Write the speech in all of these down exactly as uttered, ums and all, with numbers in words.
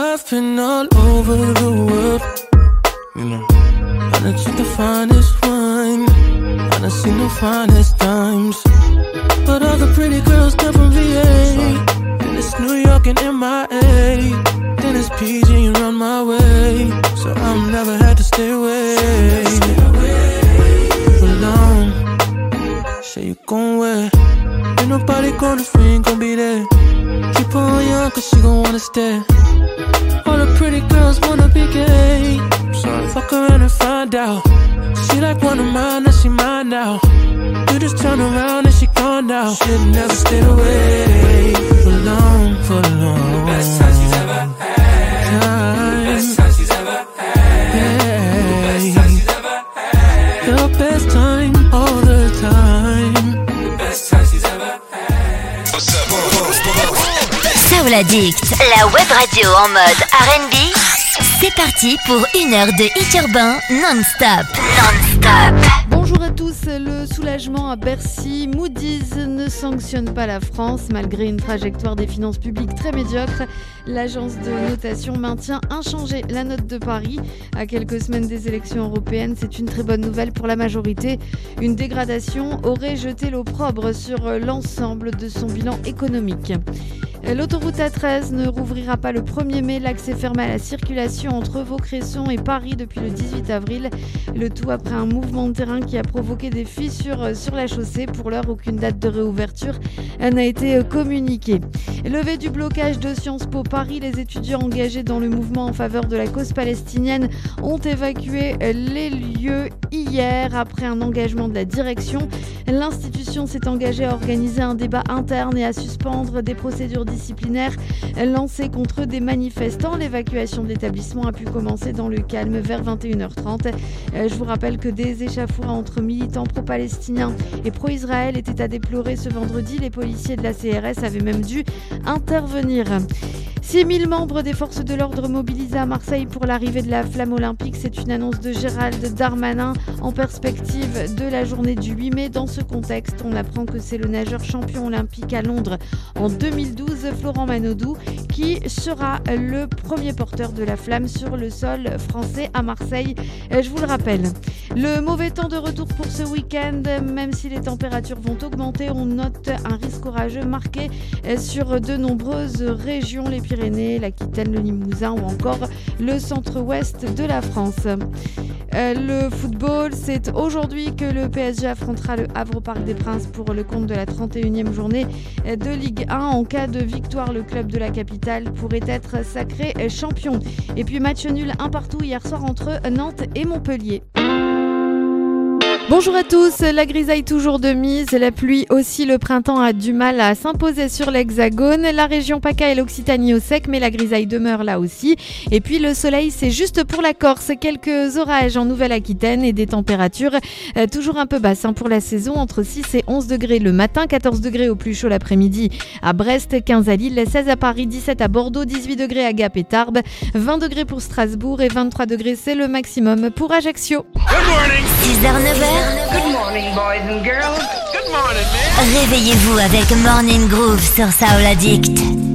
I've been all over the world, you know. I done took the finest wine, I done seen the finest dimes, but all the pretty girls come from V A. Then it's New York and M I A, then it's P G around my way. So I'm never had to stay away for long. Say you gon' wait, ain't nobody gonna free, ain't gon' be there. Keep her on young cause she gon' wanna stay. All the pretty girls wanna be gay. Sorry. Fuck around and find out. She like one of mine, now she mine now. You just turn around and she gone now. Should've never stayed away for long, for long. The best time she's ever had. Time. The best time she's ever had. Yeah. The best time she's ever had. The best time, all the time. The best time she's ever had. Soul Addict, la web radio en mode R and B. C'est parti pour une heure de hit urbain non-stop. Non-stop. Bonjour à tous, le soulagement à Bercy. Moody's ne sanctionne pas la France malgré une trajectoire des finances publiques très médiocre. L'agence de notation maintient inchangée la note de Paris. À quelques semaines des élections européennes, c'est une très bonne nouvelle pour la majorité. Une dégradation aurait jeté l'opprobre sur l'ensemble de son bilan économique. L'autoroute A treize ne rouvrira pas le premier mai. L'axe est fermé à la circulation entre Vaucresson et Paris depuis le dix-huit avril. Le tout après un mouvement de terrain qui a provoqué des fissures sur la chaussée. Pour l'heure, aucune date de réouverture n'a été communiquée. Levée du blocage de Sciences Po Paris, les étudiants engagés dans le mouvement en faveur de la cause palestinienne ont évacué les lieux hier après un engagement de la direction. L'institution s'est engagée à organiser un débat interne et à suspendre des procédures disciplinaires lancées contre des manifestants. L'évacuation de l'établissement a pu commencer dans le calme vers vingt et une heures trente. Je vous rappelle que des échauffourées entre militants pro-palestiniens et pro-Israël étaient à déplorer ce vendredi. Les policiers de la C R S avaient même dû intervenir. six mille membres des forces de l'ordre mobilisés à Marseille pour l'arrivée de la flamme olympique. C'est une annonce de Gérald Darmanin en perspective de la journée du huit mai. Dans ce contexte, on apprend que c'est le nageur champion olympique à Londres en deux mille douze, Florent Manodou, qui sera le premier porteur de la flamme sur le sol français à Marseille. Je vous le rappelle. Le mauvais temps de retour pour ce week-end, même si les températures vont augmenter, on note un risque orageux marqué sur de nombreuses régions, les Pyrénées, l'Aquitaine, le Limousin ou encore le centre-ouest de la France. Euh, le football, c'est aujourd'hui que le P S G affrontera le Havre au Parc des Princes pour le compte de la trente et unième journée de Ligue un. En cas de victoire, le club de la capitale pourrait être sacré champion. Et puis match nul un partout hier soir entre Nantes et Montpellier. Bonjour à tous, la grisaille toujours de mise, la pluie aussi, le printemps a du mal à s'imposer sur l'Hexagone, la région PACA et l'Occitanie au sec, mais la grisaille demeure là aussi. Et puis le soleil, c'est juste pour la Corse, quelques orages en Nouvelle-Aquitaine et des températures euh, toujours un peu basses hein, pour la saison, entre six et onze degrés le matin, quatorze degrés au plus chaud l'après-midi à Brest, quinze à Lille, seize à Paris, dix-sept à Bordeaux, dix-huit degrés à Gap et Tarbes, vingt degrés pour Strasbourg et vingt-trois degrés c'est le maximum pour Ajaccio. Good morning. six heures neuf heures. Good morning, boys and girls. Good morning, man. Réveillez-vous avec Morning Groove sur Soul Addict.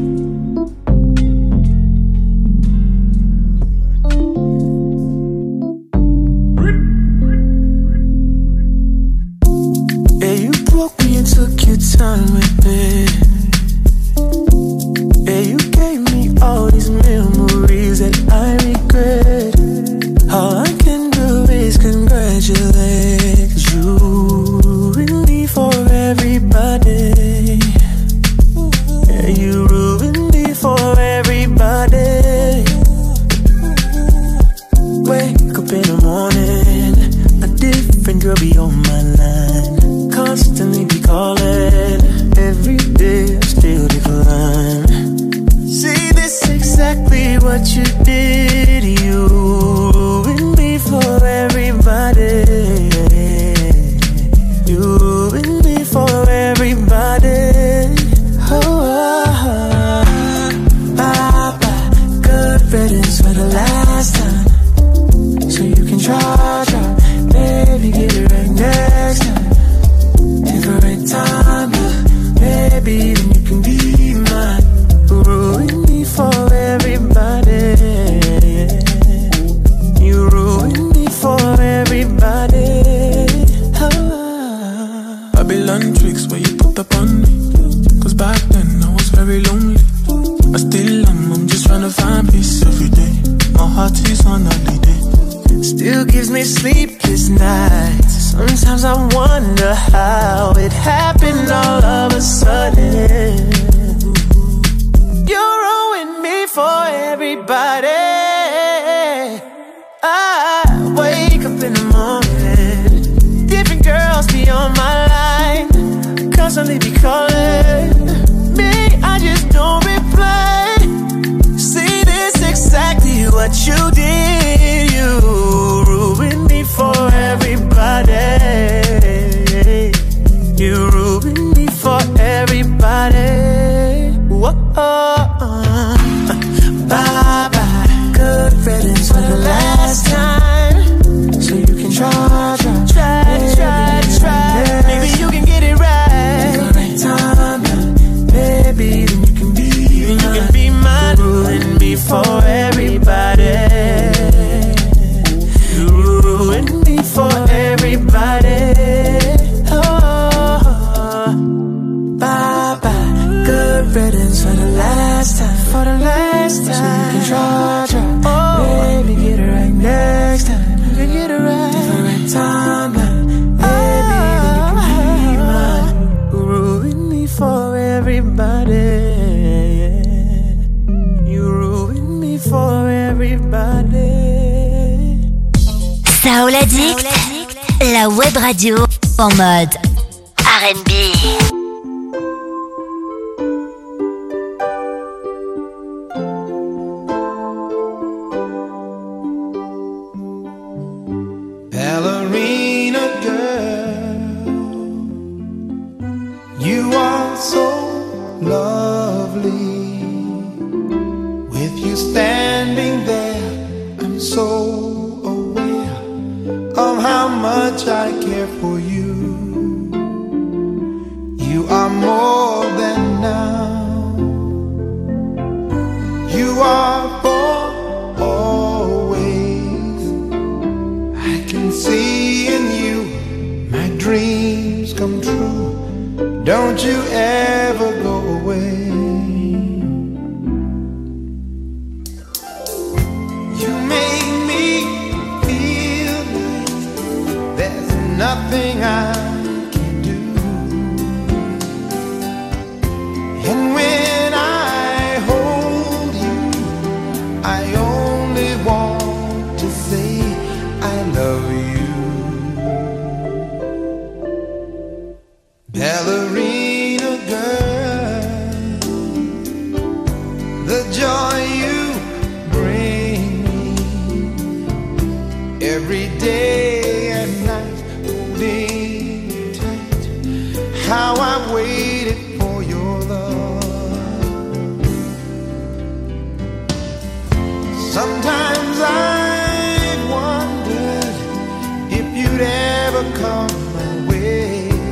Yeah, you broke me and took your time with me. Yeah, you gave me all these memories that I regret. All I can do is congratulate, 'cause you ruined me for everybody. Yeah, you ruined me for everybody. Wake up in the morning, a different girl be on my line. Constantly be calling, every day I still decline. See, this exactly what you did. You ruined me for everybody. You ruined me for everybody. Oh, oh, oh. Bye bye, good riddance for the last time. So you can try, try, baby, get it right next time. Different time, maybe then you can be mine. Ruin me for everybody. still gives me sleepless nights. Sometimes I wonder how it happened all of a sudden. You ruined me for everybody. I wake up in the morning, different girls be on my line, constantly be calling me, I just don't reply. See, this exactly what you did. You ruined me for everybody. You ruined me for everybody. Whoa. Bye bye, good riddance for the last time. So you can try, try, try, try, try. Maybe you can get it right. The right time, baby, then you can be, you can be mine. Ruin me for everybody. You ruin me for everybody. Oh, bye bye, good riddance for the last time. For the last time, so you can try, try. Oh, baby, get it right next time. You can get it right. The right time, baby, then you can be mine. Ruin me for everybody. You ruin me for everybody. Soul Addict, la web radio en mode R and B. Ballerina girl, you are so lovely. With you standing there, I'm so aware of how much I care for you. You are more than now. You are for always. I can see in you my dreams come true. Don't you ever go away. You make me feel like there's nothing I can do. And when I hold you, I only want to say I love you. Ballerina girl, the joy you bring me every day and night, holding you tight. How I've waited for your love. Sometimes I've wondered if you'd ever come my way.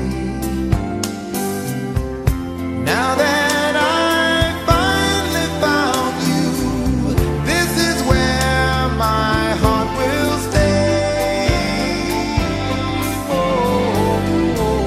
Now that I finally found you, this is where my heart will stay. Oh, oh, oh.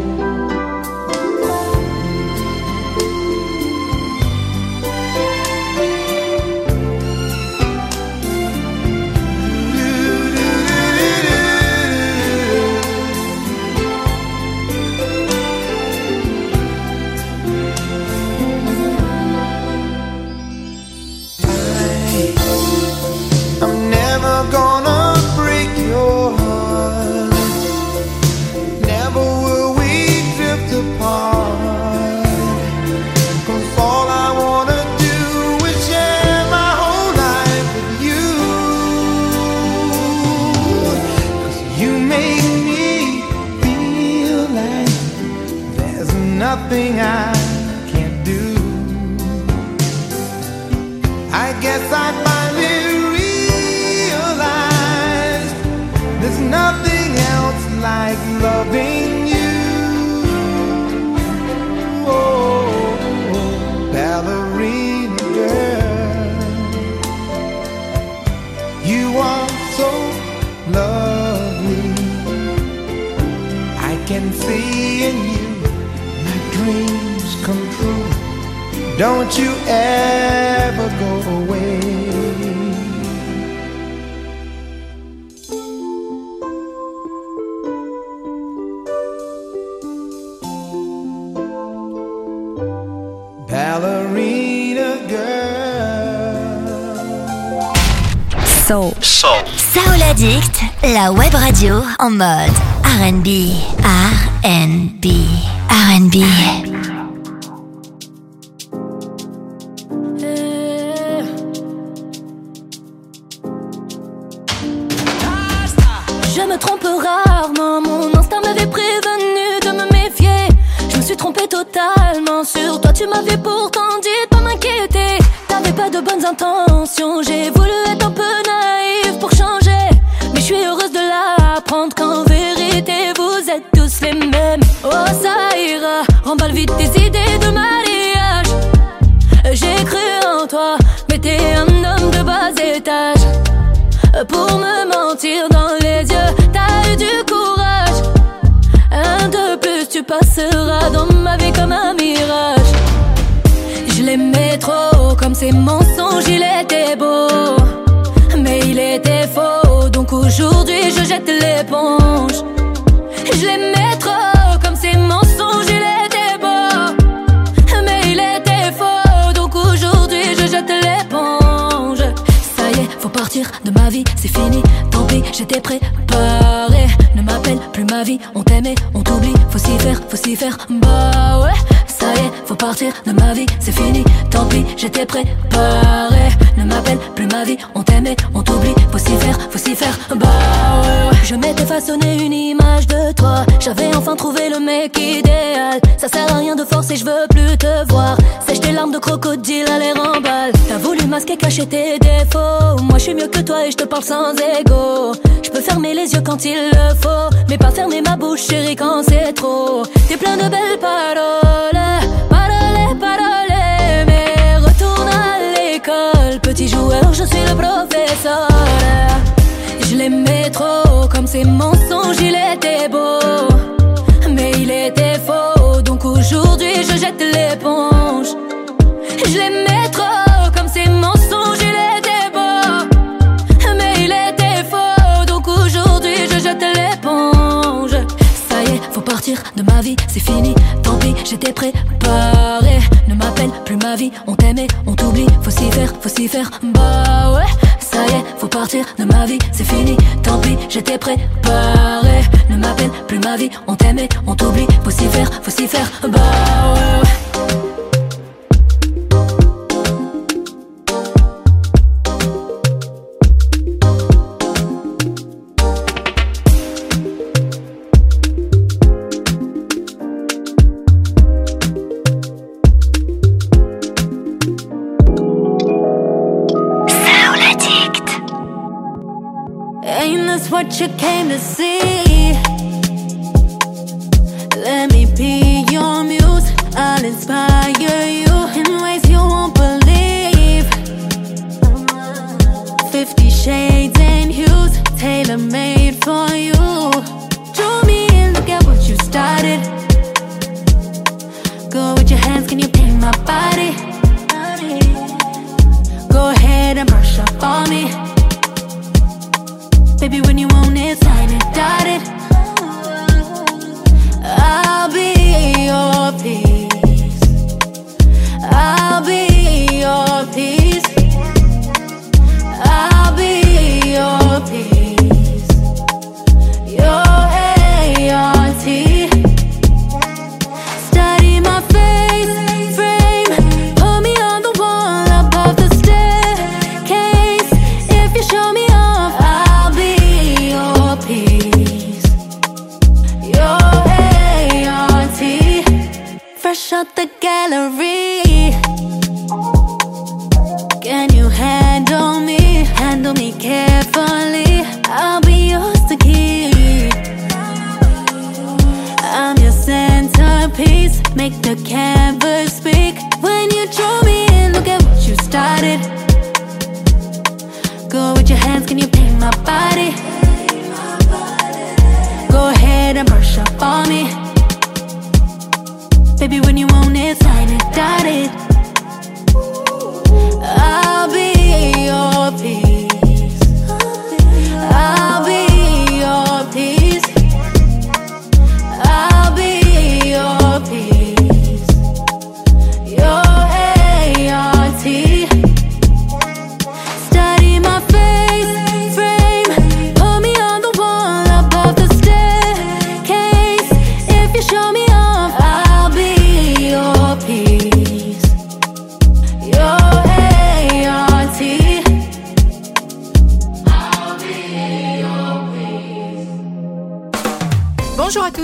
I'm never gonna break your heart. Never will we drift apart. 'Cause all I wanna do is share my whole life with you. 'Cause you make me feel like there's nothing I can't do. I guess I finally realized there's nothing else like loving you. Oh, ballerina girl, you are so lovely. I can see in you my dreams come true. Don't you ever go away. ballerina girl. Soul. Soul. Soul Addict, la web radio en mode R and B. R and B. R and B. Je me trompe rarement, mon instinct m'avait prévenu de me méfier. Je me suis trompée totalement sur toi, tu m'avais pourtant dit de pas m'inquiéter. T'avais pas de bonnes intentions, j'ai voulu être un peu naïve pour changer. Mais je suis heureuse de l'apprendre qu'en vérité vous êtes tous les mêmes. Oh ça ira, remballe vite tes idées de mariage. J'ai cru en toi, mais t'es un homme de bas étage. Pour me mentir dans les yeux, t'as eu du courage. Un de plus, tu passeras dans ma vie comme un mirage. Je l'aimais trop, comme ses mensonges, il était beau. Mais il était faux, donc aujourd'hui je jette l'éponge. Je l'aimais trop, comme ses mensonges, il était beau. Mais il était faux, donc aujourd'hui je jette l'éponge. Ça y est, faut partir de ma vie, c'est fini, tant pis, j'étais préparé. Ne m'appelle plus ma vie, on t'aimait, on t'oublie. Faut s'y faire, faut s'y faire, bah ouais. Ça y est, faut partir de ma vie, c'est fini, tant pis, j'étais préparé. Ne m'appelle plus ma vie, on t'aimait, on t'oublie. Faut s'y faire, faut s'y faire, bah ouais. Je m'étais façonné une image de toi, j'avais enfin trouvé le mec idéal. Ça sert à rien de forcer, je veux plus te voir. Sèche tes larmes de crocodile à l'air en balle. T'as voulu masquer, cacher tes défauts. Moi je suis mieux que toi et je te parle sans ego. Je peux fermer les yeux quand il le faut, mais pas fermer ma bouche chérie quand c'est trop. T'es plein de belles paroles, paroles, paroles, mais retourne à l'école. Petit joueur, je suis le professeur. Je l'aimais trop, comme ses mensonges, il était beau. Mais il était faux, donc aujourd'hui je jette l'éponge. Je l'aimais trop, comme ses mensonges, il était beau. Mais il était faux, donc aujourd'hui je jette l'éponge. Ça y est, faut partir de ma vie, c'est fini, tant pis, j'étais préparé. Ne m'appelle plus ma vie, on t'aimait, on t'oublie. Faut s'y faire, faut s'y faire, bah ouais. Ça y est, faut partir de ma vie, c'est fini, tant pis, j'étais préparé. Ne m'appelle plus ma vie, on t'aimait, on t'oublie. Faut s'y faire, faut s'y faire, bah ouais. What you came to see. Let me be your muse. I'll inspire you in ways you won't believe. Fifty shades and hues, tailor-made for you. Draw me in, look at what you started. Go with your hands, can you paint my body? Go ahead and brush up on me. Baby, when you want it, sign it, dot it. I'll be your peace. I'll be your peace. I'll be your peace. Your A R T. Study my face, frame. Put me on the wall above the staircase. If you show me off, I'll be your peace. Your A R T. Fresh out the gallery. Can you handle me? Handle me carefully. I'll be yours to keep. I'm your centerpiece. Make the canvas speak. When you draw me in, look at what you started. Go with your hands, can you paint my body? Go ahead and brush up on me. Baby, when you want it, sign it, dot it. I'll be your peace. I'll be your peace. I'll be your peace. Your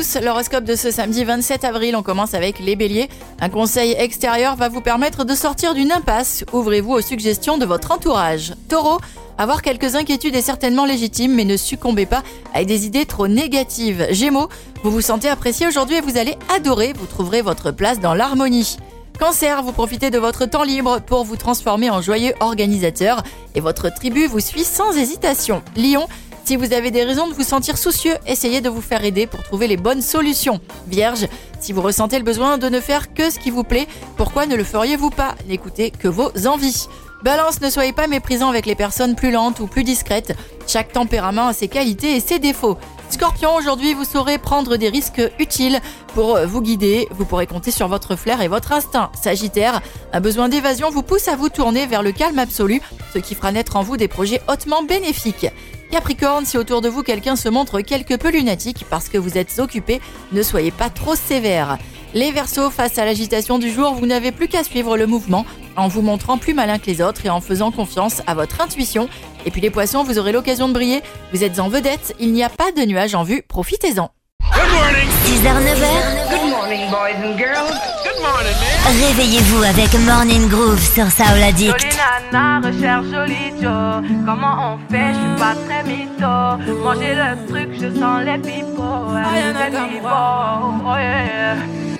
tous, l'horoscope de ce samedi vingt-sept avril, on commence avec les béliers. Un conseil extérieur va vous permettre de sortir d'une impasse. Ouvrez-vous aux suggestions de votre entourage. Taureau, avoir quelques inquiétudes est certainement légitime, mais ne succombez pas à des idées trop négatives. Gémeaux, vous vous sentez apprécié aujourd'hui et vous allez adorer, vous trouverez votre place dans l'harmonie. Cancer, vous profitez de votre temps libre pour vous transformer en joyeux organisateur et votre tribu vous suit sans hésitation. Lion, si vous avez des raisons de vous sentir soucieux, essayez de vous faire aider pour trouver les bonnes solutions. Vierge, si vous ressentez le besoin de ne faire que ce qui vous plaît, pourquoi ne le feriez-vous pas ? N'écoutez que vos envies. Balance, ne soyez pas méprisant avec les personnes plus lentes ou plus discrètes. Chaque tempérament a ses qualités et ses défauts. Scorpion, aujourd'hui, vous saurez prendre des risques utiles pour vous guider. Vous pourrez compter sur votre flair et votre instinct. Sagittaire, un besoin d'évasion vous pousse à vous tourner vers le calme absolu, ce qui fera naître en vous des projets hautement bénéfiques. Capricorne, si autour de vous quelqu'un se montre quelque peu lunatique parce que vous êtes occupé, ne soyez pas trop sévère. Les Verseaux, face à l'agitation du jour, vous n'avez plus qu'à suivre le mouvement en vous montrant plus malin que les autres et en faisant confiance à votre intuition. Et puis les Poissons, vous aurez l'occasion de briller. Vous êtes en vedette, il n'y a pas de nuages en vue, profitez-en. Good morning. six heures neuf heures. Good morning, boys and girls. Good morning, man. Réveillez-vous avec Morning Groove sur Soul Addict. Jolie nana, recherche joli Joe. Comment on fait, je suis pas très mytho. Manger le truc, je sens les pipeaux. Les pipeaux, oh yeah.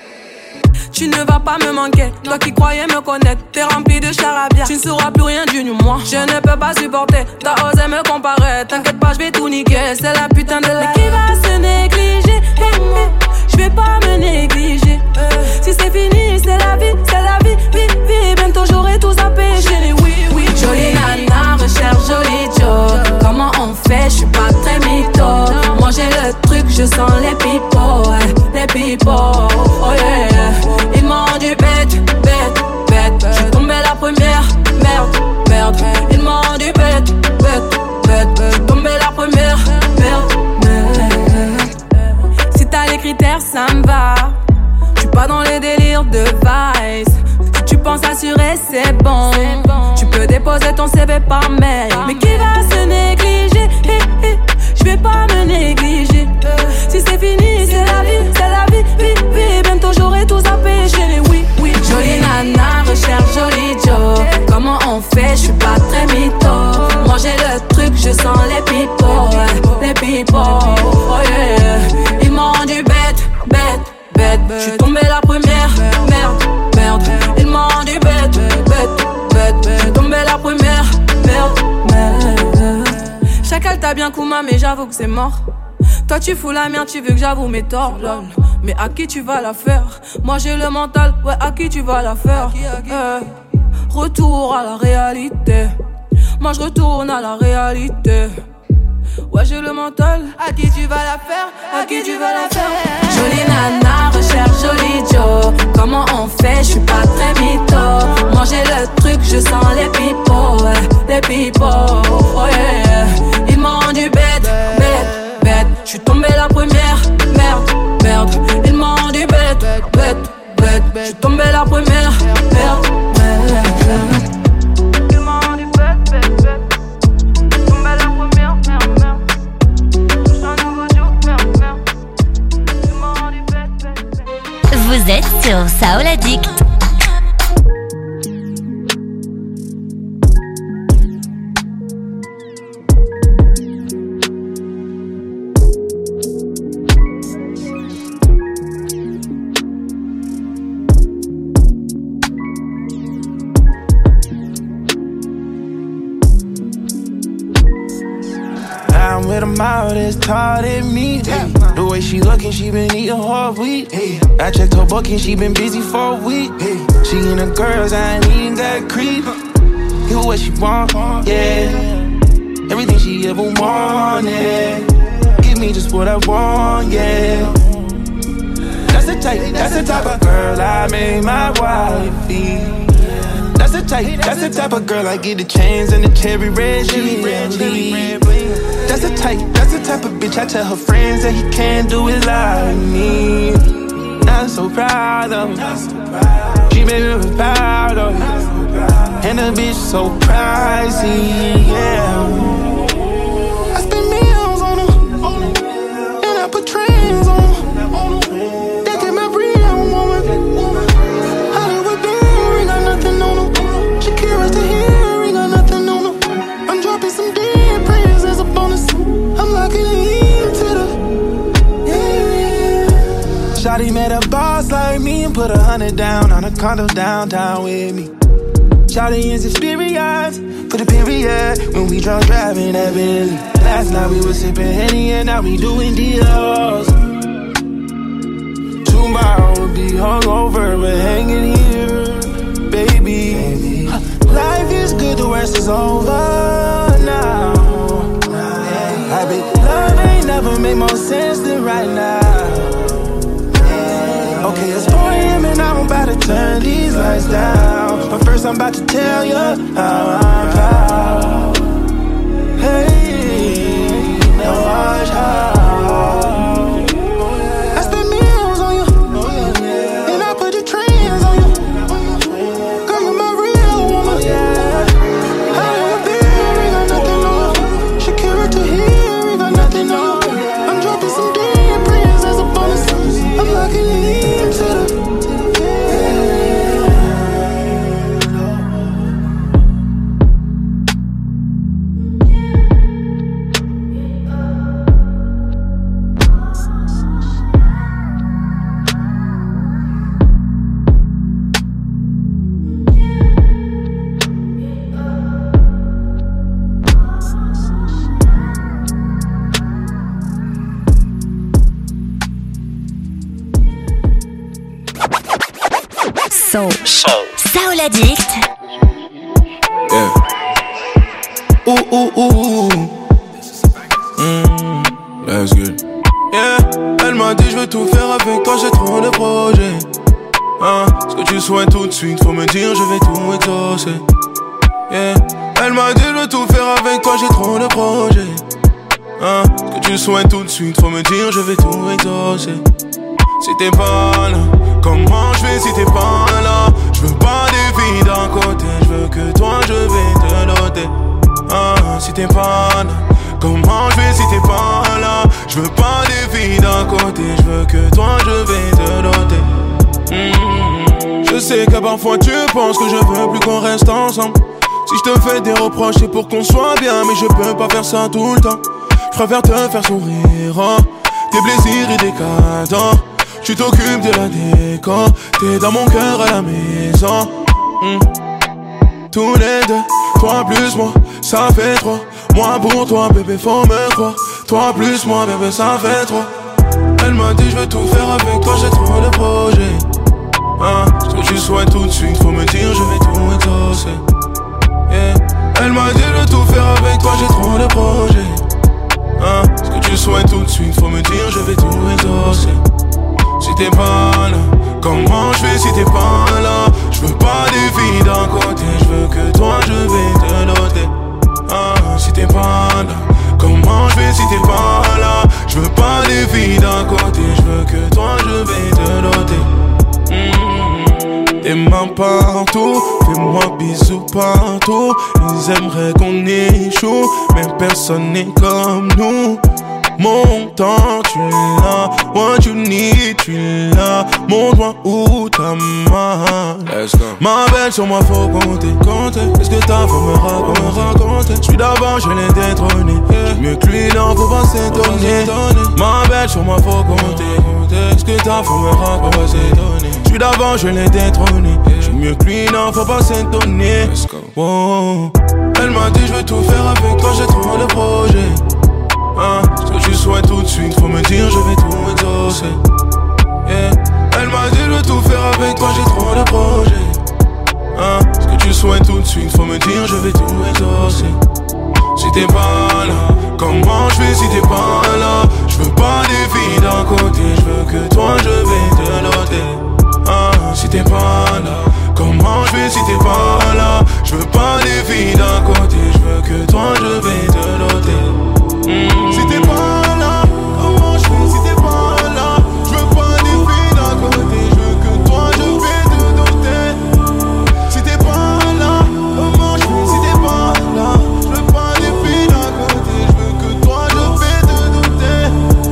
Tu ne vas pas me manquer, toi qui croyais me connaître. T'es rempli de charabia, tu ne sauras plus rien du nu moi. Je ne peux pas supporter, t'as osé me comparer. T'inquiète pas, je vais tout niquer, c'est la putain de la. Mais qui va se négliger? Hey, hey. Je vais pas me négliger. Si c'est fini, c'est la vie, c'est la vie, vie, vie. Bientôt j'aurai tout zappé, chérie, oui, oui. Jolie nana, recherche joli Joe. Comment on fait, je suis pas très mytho. Moi j'ai le truc, je sens les pipeaux, les pipeaux, oh yeah. Ils m'ont rendu bête, bête, bête. J'suis tombée la première, merde, merde. Ils m'ont rendu bête, bête, bête. J'suis tombée la première, merde, merde. Si t'as les critères, ça me va. J'suis pas dans les délires de vice. Si tu penses assurer, c'est bon. Tu peux déposer ton C V par mail. Mais qui va se négliger? Hey, hey. J'vais pas me négliger. Si c'est fini, c'est la vie, c'est la vie, vie, vie. Bientôt j'aurai tout zappé, chérie, oui, oui. Jolie nana, recherche joli Joe. Comment on fait, j'suis pas très mytho. Manger le truc, je sens les pipeaux, les pipeaux, oh yeah. Ils m'ont rendu bête, bête, bête. J'suis tombée la première, merde, merde. Ils m'ont rendu bête, bête, bête. J'suis tombée la première, merde, merde. Chacal t'a bien Kouma, mais j'avoue que c'est mort. Toi tu fous la merde, tu veux que j'avoue mes torts, lol. Mais à qui tu vas la faire? Moi j'ai le mental, ouais, à qui tu vas la faire? Eh, retour à la réalité. Moi je retourne à la réalité. Ouais j'ai le mental, à qui tu vas la faire? À qui tu vas la faire? Jolie nana, recherche joli Joe. Comment on fait? Je suis pas très mytho. Moi j'ai le truc, je sens les pipeaux, les pipeaux, oh yeah. Ils m'ont rendu bête, bête, bête. J'suis tombée la première, merde, merde. Ils m'ont rendu bête, bête, bête. J'suis tombée la première, merde, merde. Ils m'ont rendu bête, bête, bête. J'suis tombée la première, merde, merde. J'suis un nouveau jour, merde, merde. Ils m'ont rendu bête, bête, bête. Vous êtes sur Soul Addict. I'm with a mouth that's taller than me. The way she looking, she been eating all week. I checked her booking, she been busy for a week. She and the girls, I ain't even got creep. Get what she want, yeah. Everything she ever wanted. Give me just what I want, yeah. That's the type, that's the type of girl I made my wifey. That's the type, that's the type of girl I get the chains and the cherry red jelly. That's the type, that's the type of bitch I tell her friends that he can't do it like me. I'm so proud of her. She made me proud of her. And the bitch so pricey, yeah. I spend millions on her, and I put trends on her. met a boss like me and put a hundred down on a condo downtown with me. Shawty is experienced, put a period when we drunk driving that Bentley. Last night we was sipping Henny and now we doing deals. Tomorrow we'll be hungover but hanging here, baby. Life is good, the worst is over now. I bet love ain't never made more sense than right now. Okay, it's four a.m. and I'm about to turn these lights down. But first I'm about to tell you how I'm proud. Hey, now watch how I spend meals on you, and I put the trains on you. Girl, you're my real woman. I don't feel, we got nothing on. Shakira to here, we got nothing on. I'm dropping some damn prayers as a bonus. I'm locking in to the Soul. Soul Addict. Yeah. Ooh, ooh, ooh. Mm, that's good. Yeah. Elle m'a dit je veux tout faire avec toi, j'ai trop de projets. Hein, ce que tu souhaites tout de suite, faut me dire, je vais tout exaucer. Yeah. Elle m'a dit je veux tout faire avec toi, j'ai trop de projets. Hein, ce que tu souhaites tout de suite, faut me dire, je vais tout exaucer. Si t'es pas là, comment je vais si t'es pas là? Je veux pas des filles d'un côté, je veux que toi je vais te noter. Ah, si t'es pas là, comment je vais si t'es pas là? Je veux pas des filles d'un côté, je veux que toi je vais te noter. Mmh. Je sais que parfois tu penses que je veux plus qu'on reste ensemble. Si je te fais des reproches c'est pour qu'on soit bien, mais je peux pas faire ça tout le temps. Je préfère te faire sourire, hein. Tes plaisirs et des cadeaux. Tu t'occupes de la déco, t'es dans mon cœur à la maison. Mmh. Tous les deux, toi plus moi, ça fait trois. Moi pour toi, bébé, faut me croire. Toi plus moi, bébé, ça fait trois. Elle m'a dit je veux tout faire avec toi, j'ai trop de projets. Hein, ce que tu souhaites tout de suite, faut me dire, je vais tout exaucer. Yeah. Elle m'a dit je veux tout faire avec toi, j'ai trop de projets. Hein, ce que tu souhaites tout de suite, faut me dire, je vais tout exaucer. Si t'es pas là, comment je fais si t'es pas là? Je veux pas des filles d'un côté, je veux que toi je vais te noter. Ah, si t'es pas là, comment je fais si t'es pas là? Je veux pas des filles d'un côté, je veux que toi je vais te noter. Mmh. Tes mains partout, fais-moi bisous partout. Ils aimeraient qu'on échoue, mais personne n'est comme nous. Mon temps, tu l'as, what you need, tu l'as. Montre-moi où ta main. Ma belle, sur moi faut compter, compter. Est-ce que ta femme me raconte, raconter? Je suis d'avant, je l'ai détrôné. Yeah. Mieux que lui, non, faut pas s'étonner. Ma belle, sur moi faut compter, compter. Est-ce que ta femme me raconte, je suis d'avant, je l'ai détrôné. Je suis mieux que lui, non, faut pas s'étonner. Wow. Elle m'a dit, je veux tout faire avec toi, j'ai trop de projets. Hein, ce que tu souhaites tout de suite, faut me dire, je vais tout exaucer. Yeah. Elle m'a dit, je veux tout faire avec toi, j'ai trop de projets. Hein, ce que tu souhaites tout de suite, faut me dire, je vais tout exaucer. Si t'es pas là, comment je fais si t'es pas là? Je veux pas des filles d'un côté, je veux que toi je vais te noter. Hein, si t'es pas là, comment je fais si t'es pas là? Je veux pas des filles d'un côté, je veux que toi je vais te noter. Mmh. Si t'es pas là, comment je fais si t'es pas là? Je veux pas des filles d'un côté, je veux que toi je vais te noter. Si t'es pas là, comment je fais si t'es pas là? Je veux pas des filles d'un côté, je veux que toi je vais te noter.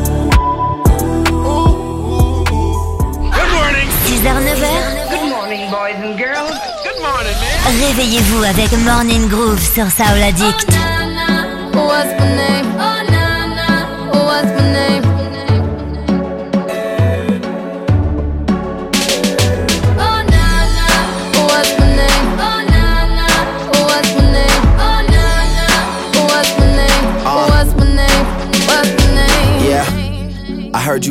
Oh, oh, oh. Good morning. six heures neuf heures. Good morning, boys and girls. Good morning, man. Réveillez-vous avec Morning Groove sur Soul Addict. What's my name? Oh, na, na. What's my name?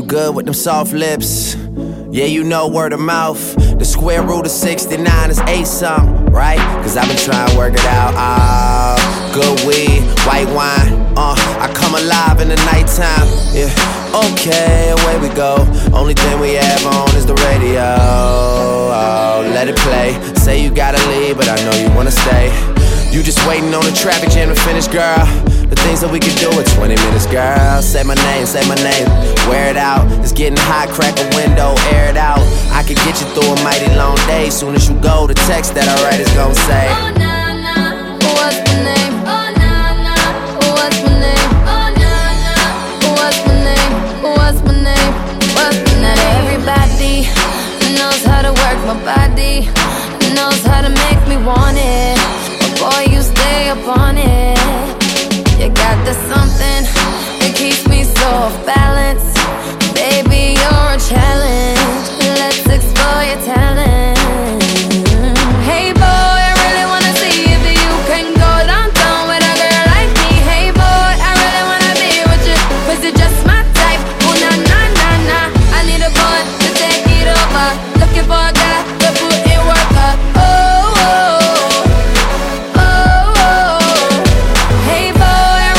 good with them soft lips. Yeah, you know word of mouth. The square root of sixty-nine is eight something, right? Cause I've been trying to work it out. Ah, good weed, white wine. Uh, I come alive in the nighttime. Yeah, okay, away we go. Only thing we have on is the radio. Oh, let it play. Say you gotta leave, but I know you wanna stay. You just waiting on the traffic jam to finish, girl. The things that we could do in twenty minutes, girl. Say my name, say my name, wear it out. It's getting hot, crack a window, air it out. I could get you through a mighty long day. Soon as you go, the text that I write is gon' say, oh, nah, nah, what's my name? Oh, nah, nah, what's my name? Oh, nah, nah, what's my name? What's my name? What's my name? Not everybody knows how to work my body, knows how to make me want it. But boy, you stay up on it. You got the something that keeps me so off balance. Baby, you're a challenge. Let's explore your talent. Hey boy, I really wanna see if you can go downtown with a girl like me. Hey boy, I really wanna be with you, cause you're just my type. Oh na na na na, I need a boy to take it over. Looking for a guy to put in work up. Oh, oh, oh, oh. Hey boy,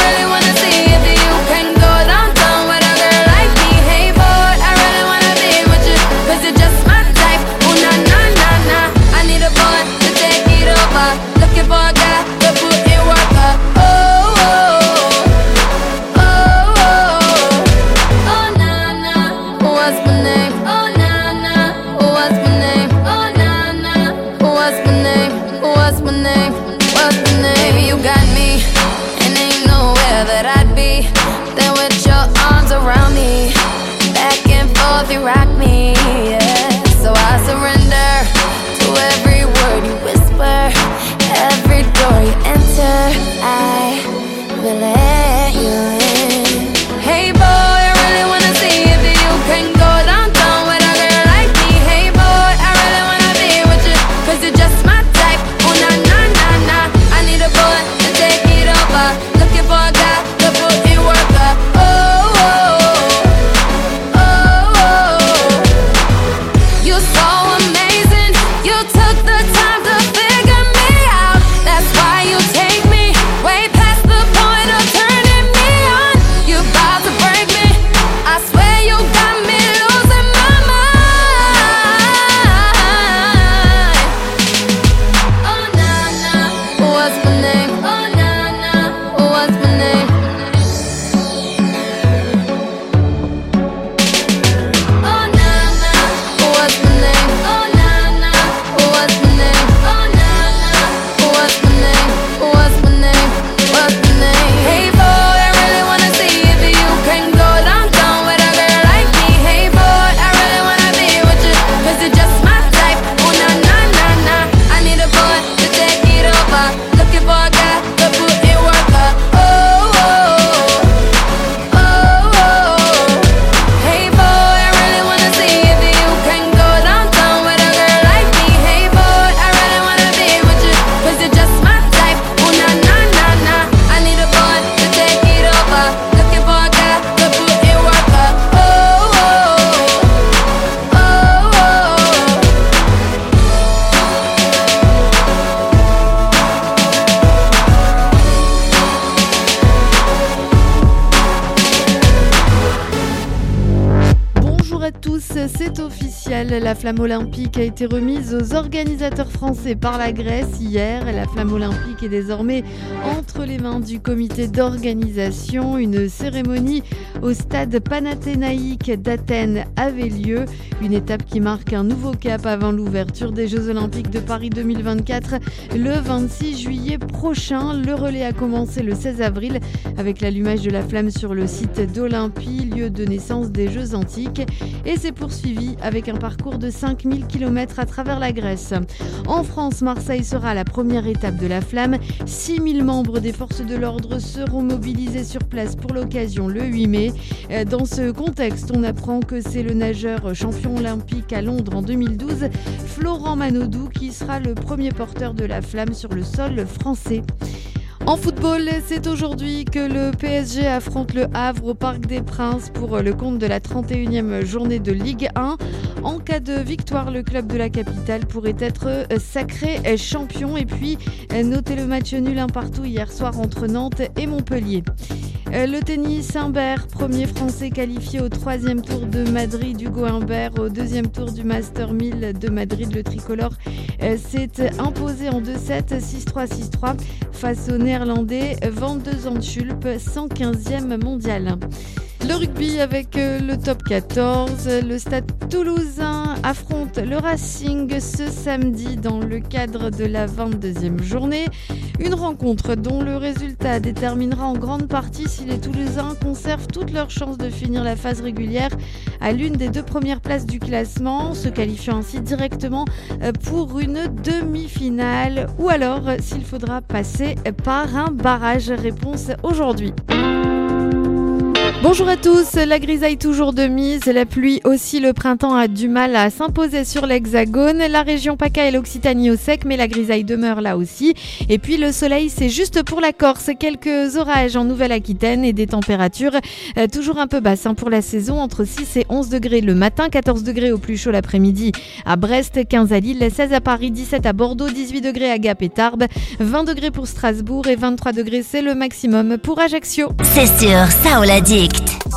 looking for a guy to put in work up. Oh, oh, oh, oh, oh, nah, nah, what's my name? Oh, nah, nah, what's my name? Oh, nah, nah, what's my name? What's my name? What's my name? Baby, you got me, and ain't nowhere that I'd be than with your arms around me. Back and forth, you rock me, yeah. So I surrender to every word you whisper. Every door you enter, I will let you in. Hey boy, I really wanna see if you can go downtown with a girl like me. Hey boy, I really wanna be with you, cause you're just my type. Oh na na na na, I need a boy to take it over. Looking for a guy to put in work up. Oh, oh, oh, oh. You're so amazing, you took the time to figure me out. That's why you take me way past the point of turning me on. You about to break me, I swear you got me losing my mind. Oh nah nah, what's my name? Oh nah nah, what's my name? Oh nah nah, what's my name? Oh nah nah, what's my name? Oh nah nah, what's my name? What's my name? What's my name? Hey boy, I really wanna see if you can go downtown with a girl like me. Hey boy, I really wanna be with you, cause you're just my type. Oh na na na na, I need a boy to take it over. Looking for a guy to put in work up. Oh, oh, oh, oh. Hey boy, I really wanna see if you can go downtown with a girl like me. Hey boy, I really wanna be with you, cause you're just my type. Oh na na na na, I need a boy to take it over. Looking for a guy to put in work up. Oh, oh, oh, oh. Bonjour à tous, c'est officiel, la flamme olympique a été remise aux organisateurs français par la Grèce hier. La flamme olympique est désormais entre les mains du comité d'organisation. Une cérémonie au stade panathénaïque d'Athènes avait lieu, une étape qui marque un nouveau cap avant l'ouverture des Jeux olympiques de Paris deux mille vingt-quatre le vingt-six juillet prochain. Le relais a commencé le seize avril avec l'allumage de la flamme sur le site d'Olympie, lieu de naissance des Jeux antiques, et s'est poursuivi avec un parcours de cinq mille kilomètres à travers la Grèce. En France, Marseille sera la première étape de la flamme. six mille membres des forces de l'ordre seront mobilisés sur place pour l'occasion le huit mai. Dans ce contexte, on apprend que c'est le nageur champion olympique à Londres en deux mille douze, Florent Manodou, qui sera le premier porteur de la flamme sur le sol français. En football, c'est aujourd'hui que le P S G affronte le Havre au Parc des Princes pour le compte de la trente et unième journée de Ligue un. En cas de victoire, le club de la capitale pourrait être sacré champion. Et puis, notez le match nul un partout hier soir entre Nantes et Montpellier. Le tennis, Humbert, premier français qualifié au troisième tour de Madrid. Hugo Humbert, au deuxième tour du Master mille de Madrid. Le tricolore s'est imposé en deux sept, six trois, six trois face au néerlandais Van de Zandschulp, cent quinzième mondial. Le rugby avec le top quatorze, le Stade Toulousain affronte le Racing ce samedi dans le cadre de la vingt-deuxième journée. Une rencontre dont le résultat déterminera en grande partie si les Toulousains conservent toutes leurs chances de finir la phase régulière à l'une des deux premières places du classement, se qualifiant ainsi directement pour une demi-finale, ou alors s'il faudra passer par un barrage. Réponse aujourd'hui. Bonjour à tous, la grisaille toujours de mise, la pluie aussi, le printemps a du mal à s'imposer sur l'Hexagone, la région PACA et l'Occitanie au sec, mais la grisaille demeure là aussi. Et puis le soleil, c'est juste pour la Corse, quelques orages en Nouvelle-Aquitaine et des températures euh, toujours un peu basses hein, pour la saison, entre six et onze degrés le matin, quatorze degrés au plus chaud l'après-midi à Brest, quinze à Lille, seize à Paris, dix-sept à Bordeaux, dix-huit degrés à Gap et Tarbes, vingt degrés pour Strasbourg et vingt-trois degrés c'est le maximum pour Ajaccio. C'est sûr, ça on l'a dit.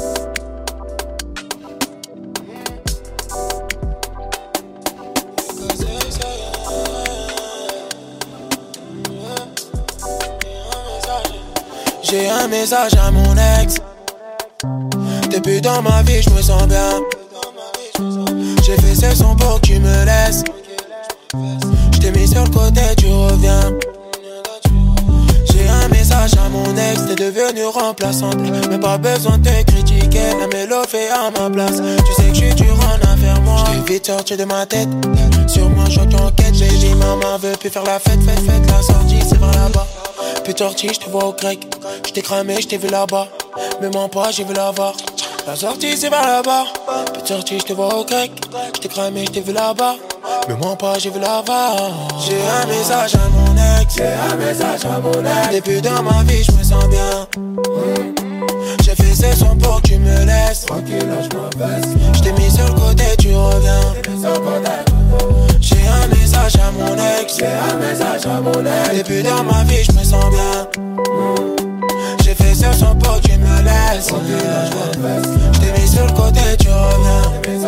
J'ai un message à mon ex. Depuis dans ma vie, je me sens bien. J'ai fait ce son pour que tu me laisses. Je t'ai mis sur le côté, tu reviens. J'ai un message à mon ex, t'es devenue remplaçante. Mais pas besoin de te critiquer, la mélo fait à ma place. Tu sais que je suis dur en affaire, moi. J't'ai vite sorti de ma tête. Sur moi, je t'enquête, baby. Maman veut plus faire la fête, fête, fête. La sortie, c'est vers là-bas. Puis sorti, je te vois au grec. Je t'ai cramé, je t'ai vu là-bas. Mais mens pas, j'ai vu la voir. La sortie, c'est vers là-bas. Puis sorti, je te vois au grec. Je t'ai cramé, je t'ai vu là-bas. Mais mens pas, j'ai vu là-bas. J'ai un message à mon ex. J'ai un message à mon ex. Depuis dans ma vie, je me sens bien. Mmh. J'ai fait ce son pour que tu me laisses. Tranquille, là, je m'abaisse. Je t'ai mis sur le côté, tu reviens. J'ai un message à mon ex. J'ai un message à mon ex. Depuis dans ma vie, je me sens bien. Mmh. J'ai fait ce son pour que tu me laisses. Tranquille, là, je m'abaisse. Je t'ai mis sur le côté, tu reviens.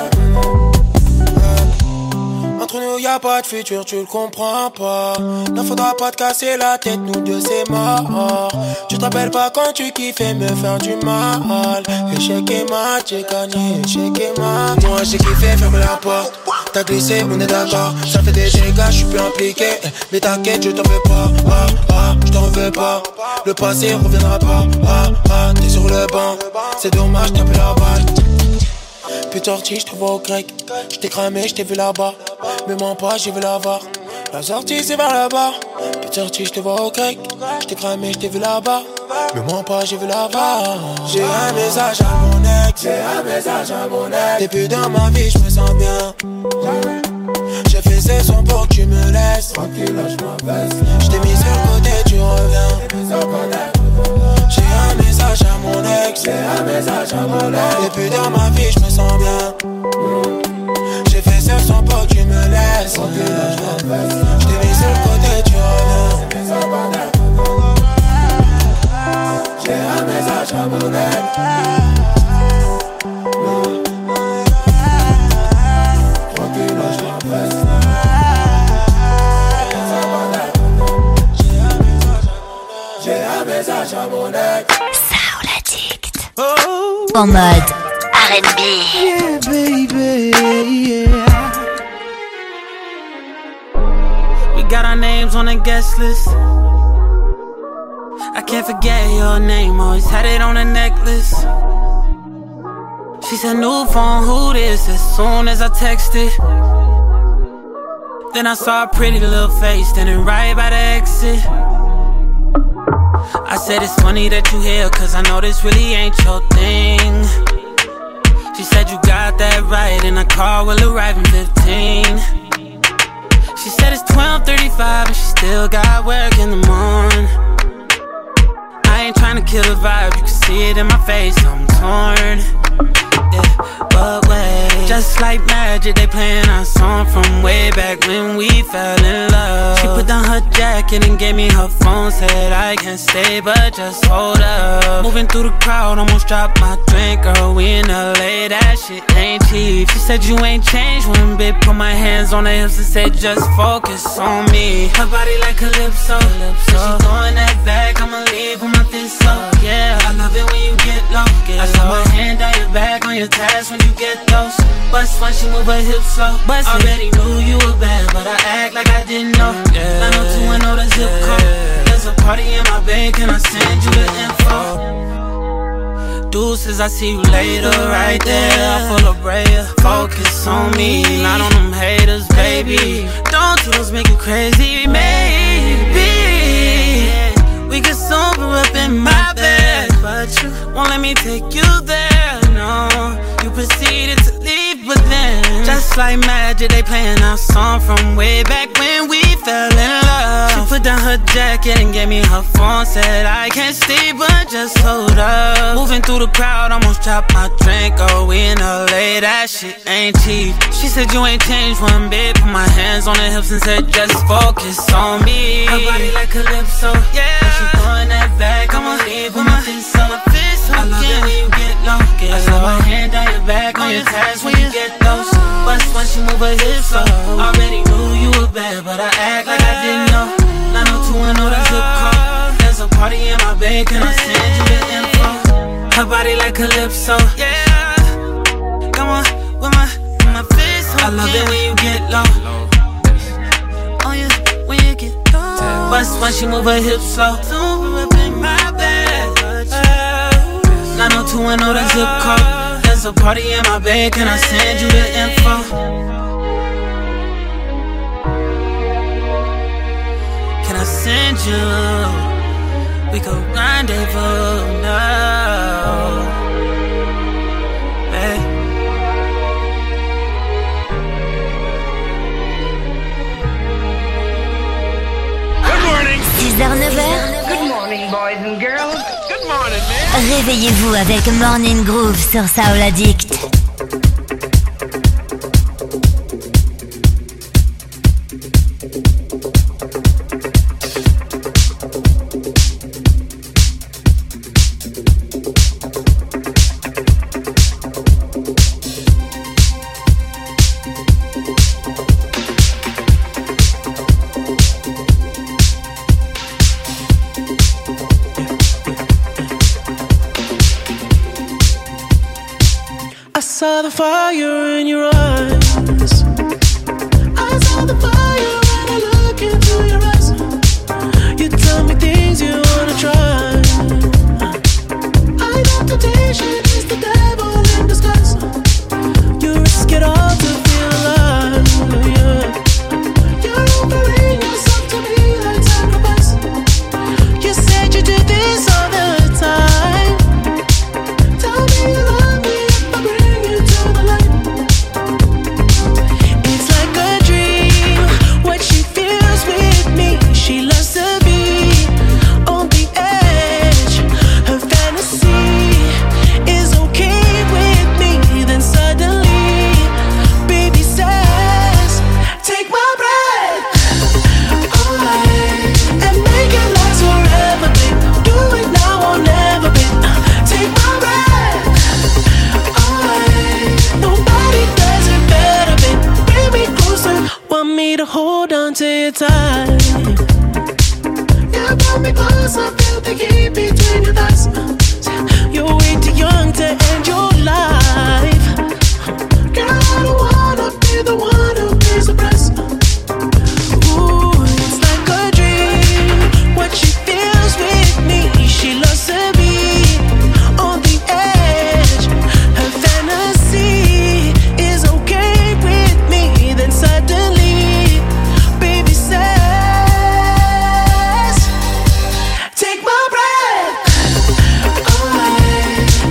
Entre nous y'a pas de futur, tu le comprends pas. Ne faudra pas te casser la tête, nous deux c'est mort. Tu te rappelles pas quand tu kiffais me faire du mal. Échec et mat, j'ai gagné, échec et mat. Moi j'ai kiffé, ferme la porte. T'as glissé, on est d'accord. Ça fait des dégâts, je suis plus impliqué. Mais t'inquiète, je t'en veux pas, ah, ah, je t'en veux pas. Le passé reviendra pas, ah, ah, t'es sur le banc. C'est dommage, t'as plus la balle. Puis sorti, je te vois au grec. Je t'ai cramé, je t'ai vu là-bas. Mais mens pas, j'ai vu la voir. La sortie, c'est vers là-bas. Puis sorti, je te vois au grec. Je t'ai cramé, je t'ai vu là-bas. Mais mens pas, j'ai vu là-bas. J'ai un message à mon ex. J'ai un message à mon ex. Depuis dans ma vie, je me sens bien. J'ai fait ce son pour que tu me laisses. Tranquille, là, je m'abaisse. Je t'ai mis sur le côté, tu reviens. J'ai un message à mon ex. J'ai un message à mon ex. Depuis dans ma vie, je me sens bien. J'ai fait ce son pour que tu me laisses. Tranquille, là, je m'abaisse. Je t'ai mis sur le côté, tu reviens. J'ai un message à mon ex. Tranquille, là, je m'abaisse. J'ai un message à mon ex. Soul Addict. Oh. En mode R and B. Yeah, baby, yeah. We got our names on the guest list. I can't forget your name, always had it on a necklace. She said, new phone, who this? As soon as I texted. Then I saw a pretty little face standing right by the exit. I said, it's funny that you here, cause I know this really ain't your thing. She said, you got that right, and a car will arrive in fifteen. She said, it's twelve thirty-five, and she still got work in the morning. kill the vibe, you can see it in my face, I'm torn. Yeah, but wait, just like magic, they playing our song from way back when we fell in love. She put down her jacket and gave me her phone, said I can't stay, but just hold up. Moving through the crowd, almost dropped my drink, girl, we in L A, that shit ain't cheap. She said you ain't changed one bit, put my hands on her hips and said just focus on me. Her body like Calypso, Calypso. She throwing that back, I'ma leave with my fist up, yeah. I love it when you get low, get I saw my hand down your back on your tats when you get those. Bust when she move her hips slow. Bust already knew you were bad, but I act like I didn't know. Yeah. nine oh two one oh the zip code. There's a party in my bed, can I send you the info? Deuces, I see you later, right there. Full of prayer, focus on me, not on them haters, baby. Don't do those make you crazy, maybe we could sober up in my bed, but you won't let me take you there, no. You proceeded to leave, but then just like magic, they playing our song from way back when we fell in love. She put down her jacket and gave me her phone, said I can't stay, but just hold up. Moving through the crowd, almost dropped my drink, oh, we in L A, that shit ain't cheap. She said you ain't changed one bit, put my hands on her hips and said just focus on me. Her body like Calypso, yeah. She throwing that back, I'ma leave with my fist up. I love it when you get low, get I saw my hand down your back on your tats when you get those. Bust when she move her hips up. Already knew you were bad, but I act like I didn't know. nine oh two one oh the zip code. There's a party in my bed, can I send you the info? Her body like Calypso, yeah. Come on, with my, with my fist up. I love it when you get low. Oh yeah, when you get low. Bust when she move her hips slow. Super up in my bed. nine oh two one oh the zip code. There's a party in my bed, can I send you the info? Can I send you? We could rendezvous now, hey. Good morning. six heures neuf heures. Good morning, boys and girls. Good morning, man. Réveillez-vous avec Morning Groove sur Soul Addict. I saw the fire in your eyes. I saw the fire when I look into your eyes. You tell me things you wanna try. I know temptation is the devil in disguise. You risk it all to feel alive, yeah. You're offering yourself to me like sacrifice. You said you do this all the time. Tell me you love me if I bring you to the light. It's like a dream, what she feels with me. She loves to be on the edge. Her fantasy is okay with me. Then suddenly, baby says, take my breath away and make it last forever, babe. Do it now or never, babe. Take my breath away. Nobody does it better, babe. Bring me closer, want me to hold on to you tight. Yeah, pull me closer, feel the heat between your thighs. You're way too young to end your life. Girl, I don't wanna be the one who pays the price. Ooh, it's like a dream, what she feels with me. She loves to be on the edge. Her fantasy is okay with me. Then suddenly, baby says, take my breath away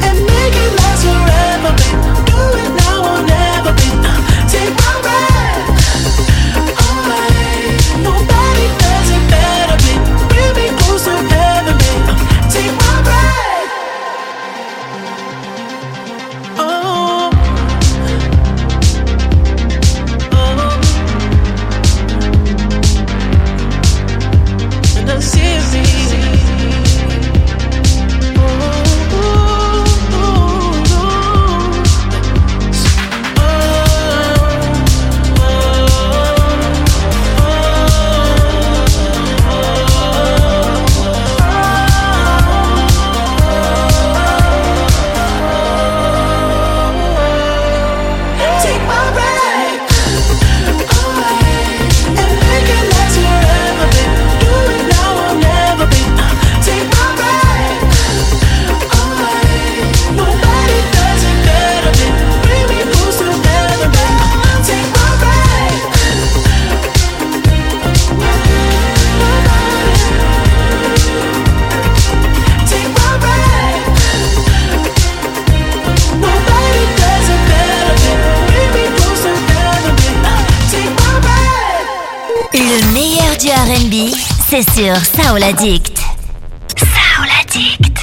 Le meilleur du R and B, c'est sur Soul Addict. Soul Addict.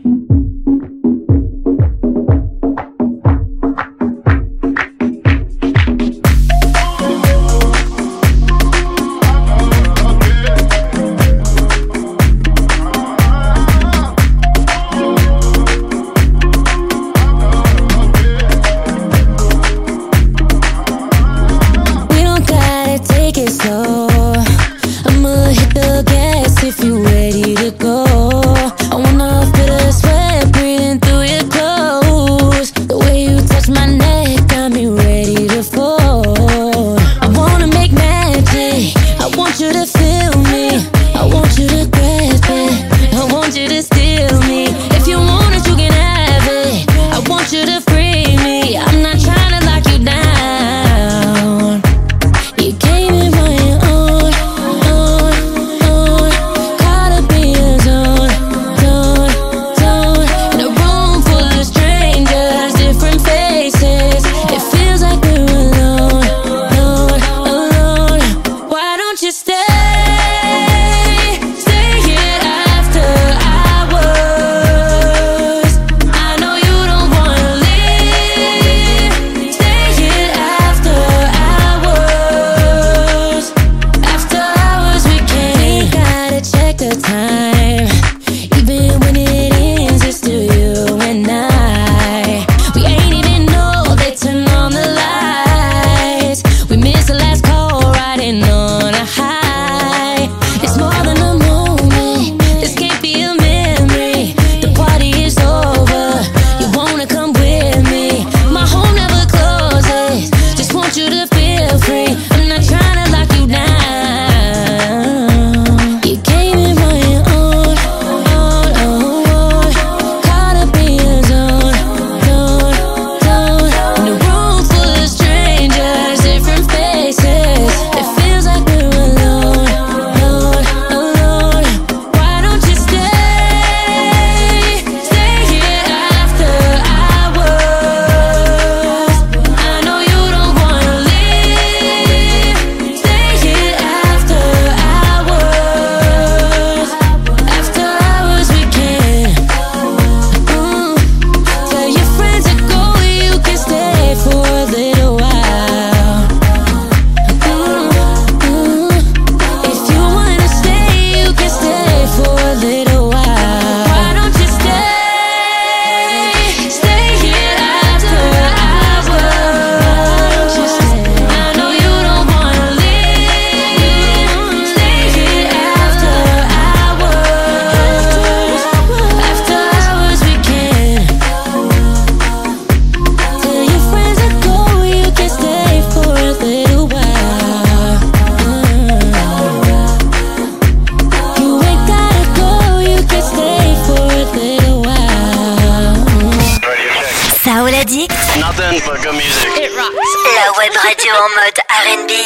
If you ready to go, I wanna feel the sweat breathing through your clothes. The way you touch my neck got me ready to fall. I wanna make magic, I want you to feel me, I want you to grasp it, I want you to steal me. If you want it, you can have it, I want you to free me. I'm not trying to lock you down. You came in my own, own, own. Caught up in your zone, zone, zone. In a room full of strangers, different faces. It feels like we're alone, alone, alone. Why don't you stay? Stay here after hours. I know you don't wanna leave. Stay here after hours. After hours we can. We gotta check the time. Even when it ends, it's still you and I. We ain't even know they turn on the lights. We missed the last call, riding on a high. It's more than a moment. This can't be a memory. The party is over. You wanna come with me? My home never closes. Just want you to feel free. I'm not trying to lock you down. You came in my own, own, own. Caught up in your zone, zone, zone. In a room full of strangers, different faces. It feels like we're alone, alone, alone. Why don't you stay? Stay here after hours. I know you don't wanna leave. Stay here after hours. After hours we can. Mm. Tell your friends to go, you can stay for a little while. Mm, mm. If you wanna stay, you can stay for a little while. Why don't you stay? Stay here after hours. I know you don't wanna leave. Stay here after hours. After hours we can. Tell your friends to go, you can stay for a little while. You ain't gotta go, you can stay for a little while. Soul Addict, Nothing but good music. It rocks. la web radio en mode R and B.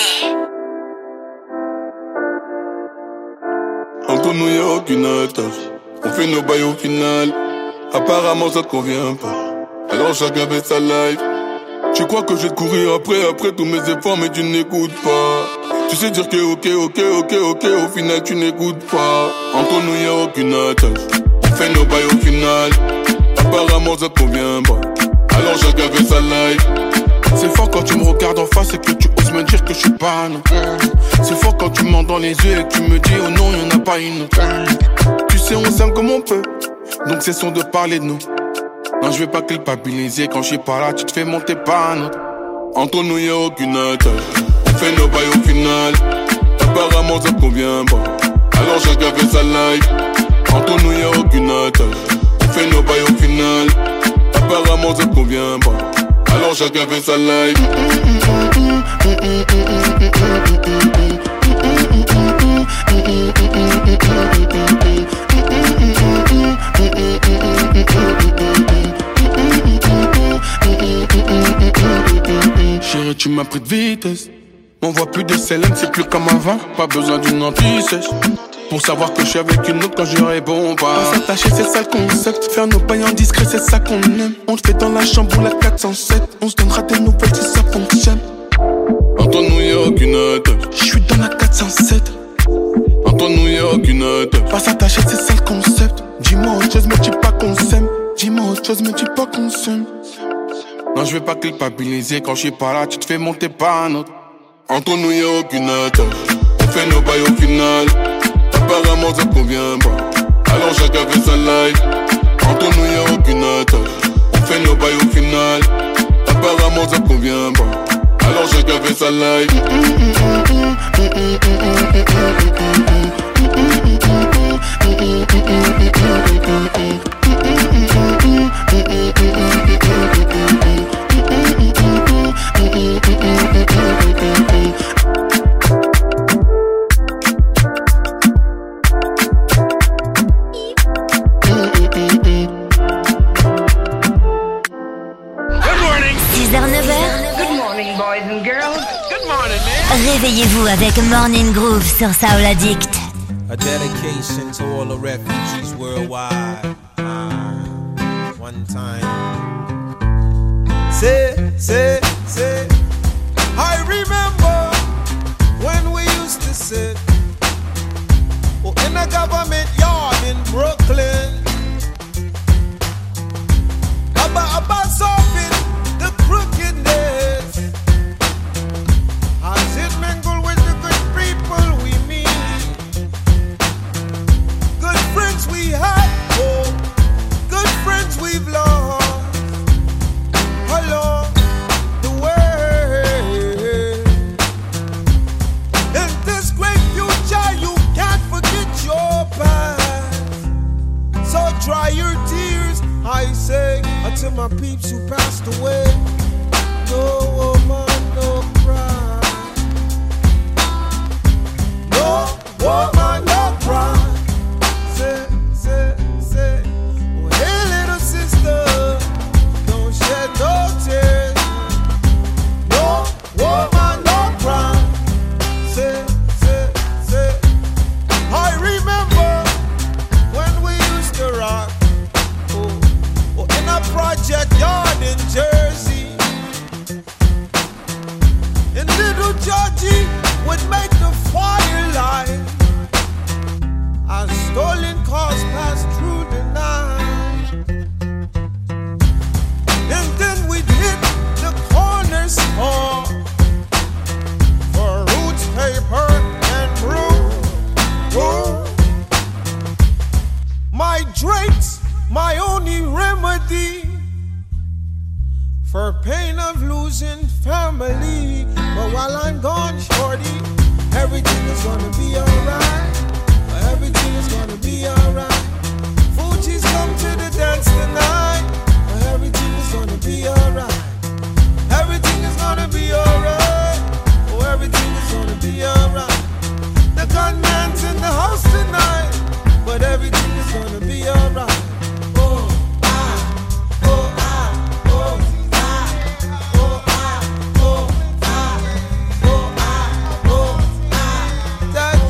Entre nous y'a aucune attache. On fait nos bails au final. Apparemment ça te convient pas. Alors chacun fait sa life. Tu crois que je vais te courir après, après tous mes efforts, mais tu n'écoutes pas. Tu sais dire que ok, ok, ok, ok, au final tu n'écoutes pas. Entre nous y'a aucune attache. On fait nos bails au final. Apparemment ça te convient pas. Alors chacun fait sa life. C'est fort quand tu me regardes en face et que tu oses me dire que je suis pas non. C'est fort quand tu mens dans les yeux et que tu me dis oh non y'en a pas une autre. Tu sais on s'aime comme on peut. Donc cessons de parler de nous. Non je vais pas culpabiliser. Quand je suis pas là tu te fais monter pas non. Entre nous y'a aucune attache. On fait nos bails au final. Apparemment ça te convient pas. Alors chacun fait sa life. Entre nous y'a aucune attache. On fait nos bails au final. Apparemment ça te convient pas. Alors chacun fait sa life. Chérie tu m'as pris de vitesse. On voit plus de Célène, c'est plus comme avant. Pas besoin d'une anti-sèche pour savoir que je suis avec une autre quand je réponds pas. On s'attacher c'est ça le concept. Faire nos bails en discret c'est ça qu'on aime. On le fait dans la chambre ou la quatre cent sept. On se donnera des nouvelles si ça fonctionne. Entre nous y'a aucune attache. J'suis dans la quatre cent sept. Entre nous y'a aucune attache. Pas s'attacher, c'est ça le concept. Dis-moi autre chose, mais dis pas qu'on s'aime. Dis-moi autre chose, mais dis pas qu'on s'aime. Non, je vais pas culpabiliser. Quand je suis pas là, tu te fais monter par un autre. Entre nous y'a aucune attache. On fait nos bails au final. Apparemment ça convient pas. Alors chacun fait sa life. Entre nous y'a aucune attache. On fait nos bails au final. Apparemment ça convient pas. Alors chacun fait sa life. six heures neuf heures. Good morning, boys and girls. Good morning, man. Réveillez-vous avec Morning Groove sur Soul Addict. A dedication to all the refugees worldwide. Uh, one time. Say, say, say. I remember when we used to sit oh, in a government yard in Brooklyn. About, about solving the crookedness. As it mingle with the good people we meet. Good friends we had, oh, good friends we've lost along the way. In this great future, you can't forget your past. So dry your tears, I say, until my peeps who passed away. No woman, no cry. No woman, no cry. Say, say, say, oh, hey little sister, don't shed no tears. No woman, no cry. Say, say, say, I remember when we used to rock oh, oh, in a project yard in Jersey. And little Georgie would make the fire light as stolen cars passed through the night. And then we'd hit the corner store for roots, paper, and brew. Ooh. My drinks, my only remedy for pain of losing family. But while I'm gone, shorty, everything is gonna be alright. Everything is gonna be alright. Fuji's come to the dance tonight. Everything is gonna be alright. Everything is gonna be alright. Oh, everything is gonna be alright. The gunman's in the house tonight, but everything is gonna be alright. Oh, ah, oh, ah, oh, ah, oh, ah, oh, ah, oh, ah, oh, ah. That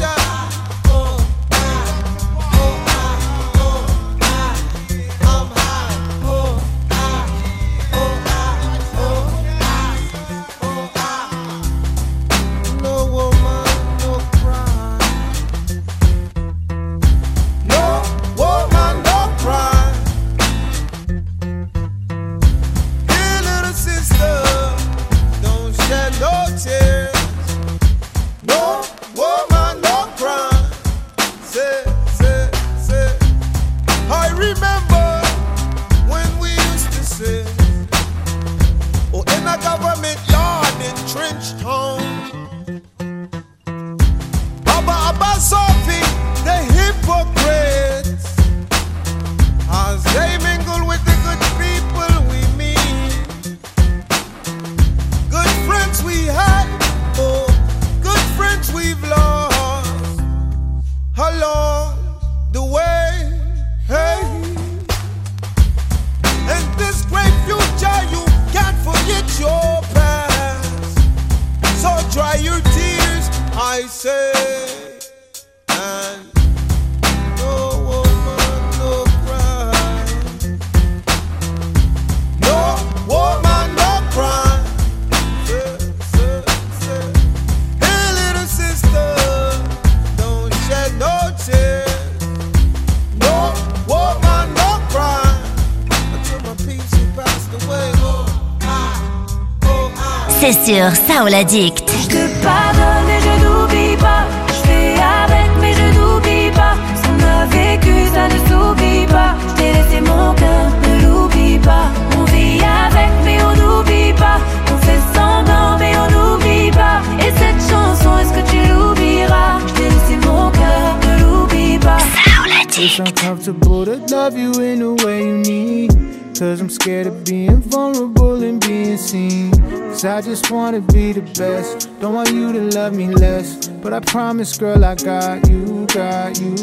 c'est sur Soul Addict. Je te pardonne et je n'oublie pas. Je fais avec mais je n'oublie pas. Ce qu'on a vécu ça ne s'oublie pas. Je t'ai laissé mon cœur, ne l'oublie pas. On vit avec mais on n'oublie pas. On fait semblant mais on n'oublie pas. Et cette chanson est-ce que tu l'oublieras? Je t'ai laissé mon cœur, ne l'oublie pas. Soul Addict. It's uncomfortable to love you in the way you need. Cause I'm scared of being vulnerable and being seen. Cause I just wanna be the best. Don't want you to love me less. But I promise, girl, I got you, got you.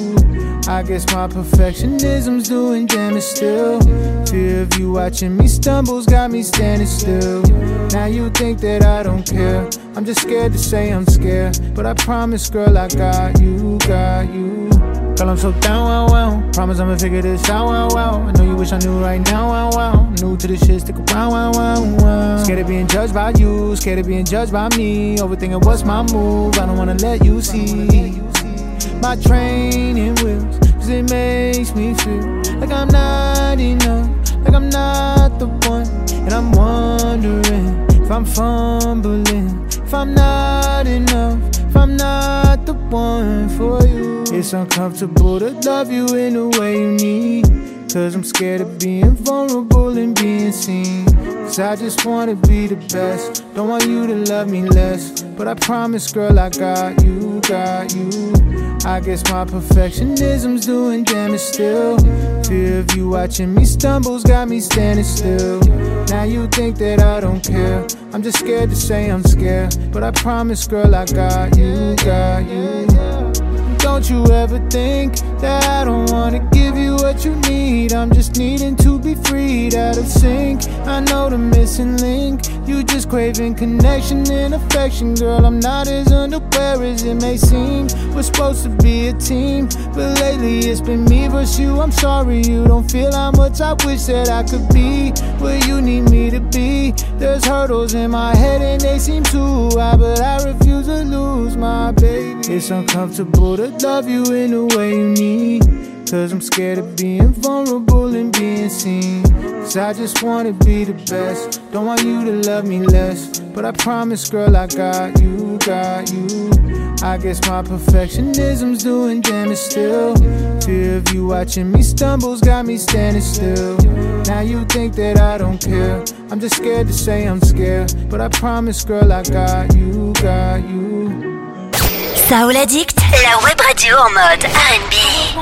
I guess my perfectionism's doing damage still. Fear of you watching me stumbles got me standing still. Now you think that I don't care. I'm just scared to say I'm scared. But I promise, girl, I got you, got you. Girl, I'm so down, wow, wow. Promise I'ma figure this out, wow, wow. I know you wish I knew right now, wow, wow. New to this shit, stick around, wow, wow, wow. Scared of being judged by you, scared of being judged by me. Overthinking what's my move, I don't wanna let you see my training wheels. Cause it makes me feel like I'm not enough, like I'm not the one. And I'm wondering if I'm fumbling, if I'm not enough, if I'm not the one for you. It's uncomfortable to love you in the way you need. Cause I'm scared of being vulnerable and being seen. Cause I just wanna be the best. Don't want you to love me less. But I promise, girl, I got you, got you. I guess my perfectionism's doing damage still. Fear of you watching me stumbles got me standing still. Now you think that I don't care. I'm just scared to say I'm scared. But I promise, girl, I got you, got you. Don't you ever think that I don't wanna give you what you need. I'm just needing to be freed out of sync. I know the missing link. You just craving connection and affection. Girl, I'm not as unaware as it may seem. We're supposed to be a team, but lately it's been me versus you. I'm sorry you don't feel how much I wish that I could be where you need me to be. There's hurdles in my head and they seem too high, but I refuse to lose my baby. It's uncomfortable to love you in the way you need. Cause I'm scared of being vulnerable and being seen. Cause I just wanna be the best. Don't want you to love me less. But I promise, girl, I got you, got you. I guess my perfectionism's doing damage still. Fear of you watching me stumbles got me standing still. Now you think that I don't care. I'm just scared to say I'm scared. But I promise, girl, I got you, got you. Soul Addict, la web radio en mode R and B.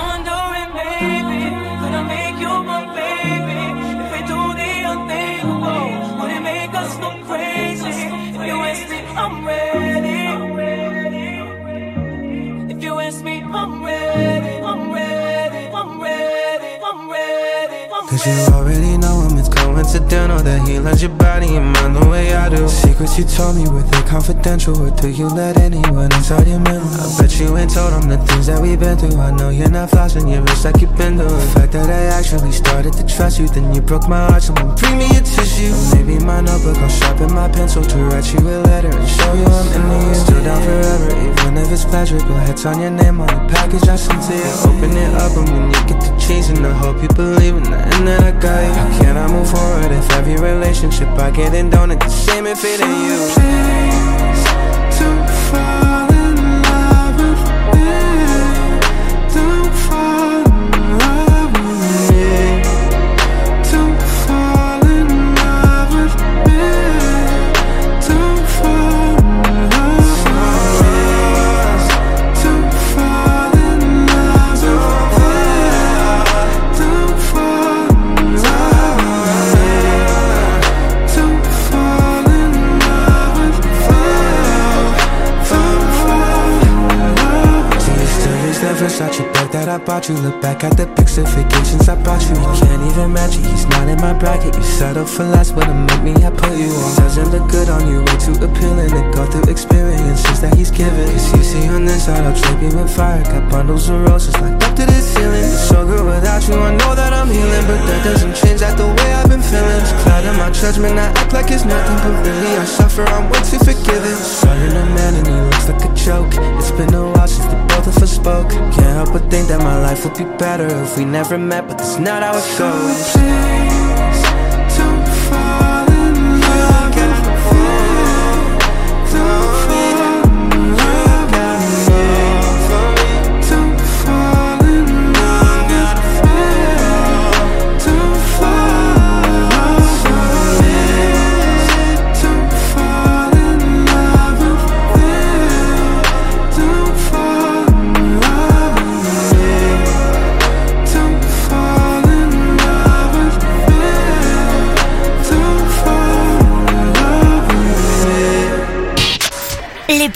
Cause you already know him, it's coincidental that he lends your body and mind the way I do. Secrets you told me, were they confidential? Or do you let anyone inside your middle? I bet you ain't told them the things that we've been through. I know you're not flossing your wrist like you've been doing. The fact that I actually started to trust you, then you broke my heart, so then bring me a tissue. Or maybe my notebook, I'll sharpen my pencil to write you a letter and show you I'm into you. Still down forever, even if it's pleasure. Go ahead, sign your name on the package I sent to you. Open it up and when you get to chasing, I hope you believe in that and that I got you. How can I move forward if every relationship I get in don't end the same if it ain't you? Please, don't fall in love with me. Don't fall in love with me. Don't fall in love with me. Don't fall in love with me. Don't fall in love with me. Don't fall in love with me. Don't fall in love with me. Don't fall in love. Do you still use that Versace bag that I bought you? Look back at the pics of vacations I brought you. You can't even match it, he's not in my bracket. You settled for less, but to make me, I put you on. Doesn't look good on you, way too appealing to go through experiences that he's given. Cause you see on this side, I'll drape you with fire. Got bundles of roses locked up to the ceiling. It's so good without you, I know that I'm healing, but that doesn't change that the way I've been feeling. It's clouding my judgment, I act like it's nothing, but really I suffer, I'm way too forgiving. Saw you're a man and he looks like a joke. It's been a while since the both of us spoke. Can't help but think that my life would be better if we never met, but that's not how it goes. Please, don't fall in love with me.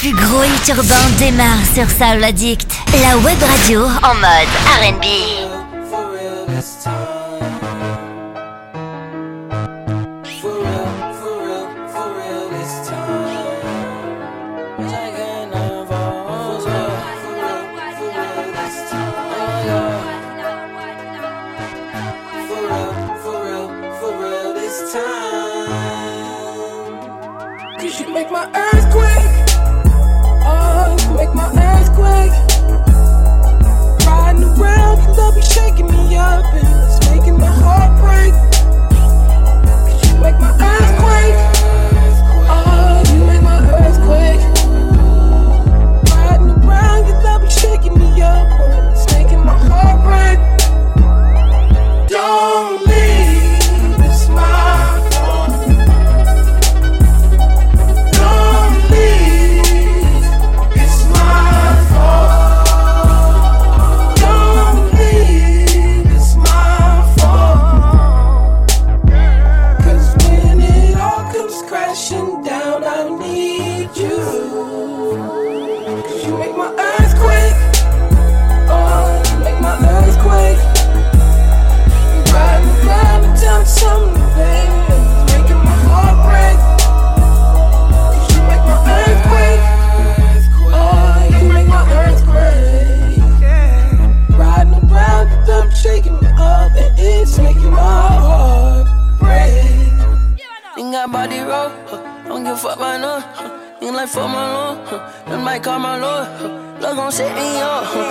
plus gros hits urbains démarre sur Soul Addict, la web radio en mode R and B. My earthquake, oh, you make my earthquake. Riding around, you love be shaking me up, and it's making my heart break. Cause you make my earthquake, oh, you make my earthquake. Riding around, you love be shaking me up, and it's making my heart break. Don't leave, it's my fault. Body roll, huh. Don't give a fuck by no, huh. Ain't like for my lord, huh. Them might call my lord, huh. Love gon' set me up, huh.